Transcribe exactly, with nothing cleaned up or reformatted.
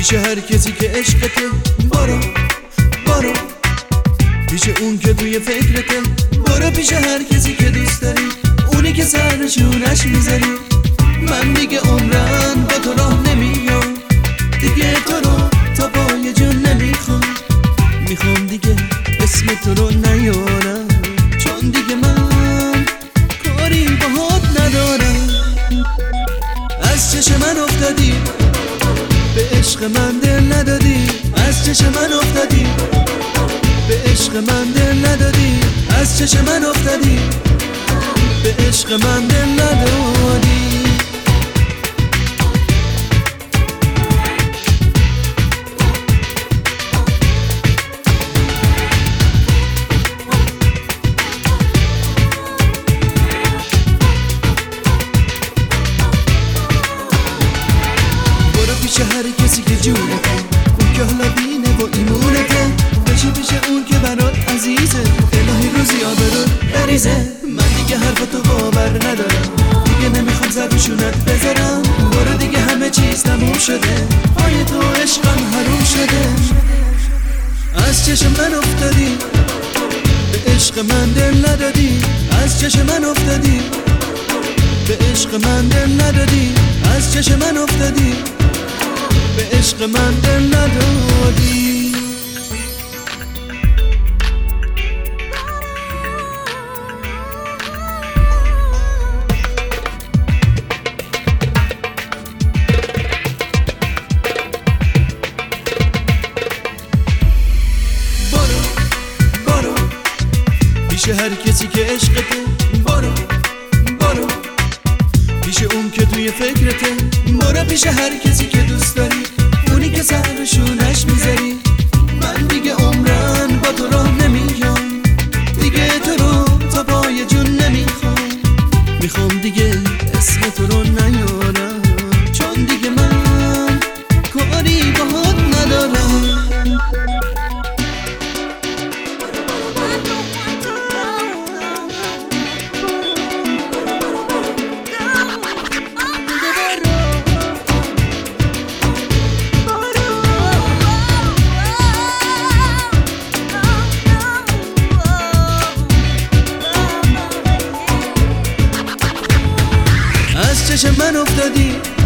پیش هر کسی که عشقته برو برو، پیش اون که توی فکرته برو، پیش هر کسی که دوست داری، اونی که سرشونش میذاری. من دیگه عمرن با تو راه نمیام، دیگه تو رو تا پای جون نمیخوام. میخوام دیگه اسم تو رو نیارم، چون دیگه من کاری باهات ندارم. از چشم من افتادی، به عشق من دل ندادی. از چشم من افتادی، به عشق من دل ندادی. از چشم من افتادی، به عشق من دل ندادی. پیش هر کسی که جونته، اون که حالا بینه و ایمونته، بشی پیش اون که برات عزیزه، الهی روزی آبرون بریزه. من دیگه حرفتو باور ندارم، دیگه نمیخوام زبوشونت بذارم. برو دیگه همه چیز تموم شده، پای تو عشقم حروم شده. از چشم من افتادی، به عشق من دل ندادی. از چشم من افتادی، به عشق من دل ندادی. از چشم من افتادی، به عشق من دل ندادی. برو برو، پیش هر کسی که عشقته برو برو، پیش اون که توی فکرته برو، پیش هر کسی که دوست داری، اونی که سرشونش میذاری. من دیگه عمرن با تو راه نمیام، دیگه تو رو تا پای جون نمیخوام. میخوام دیگه اسم تو رو نیارم، چون دیگه من کاری باهات ندارم. از چشم من افتادی،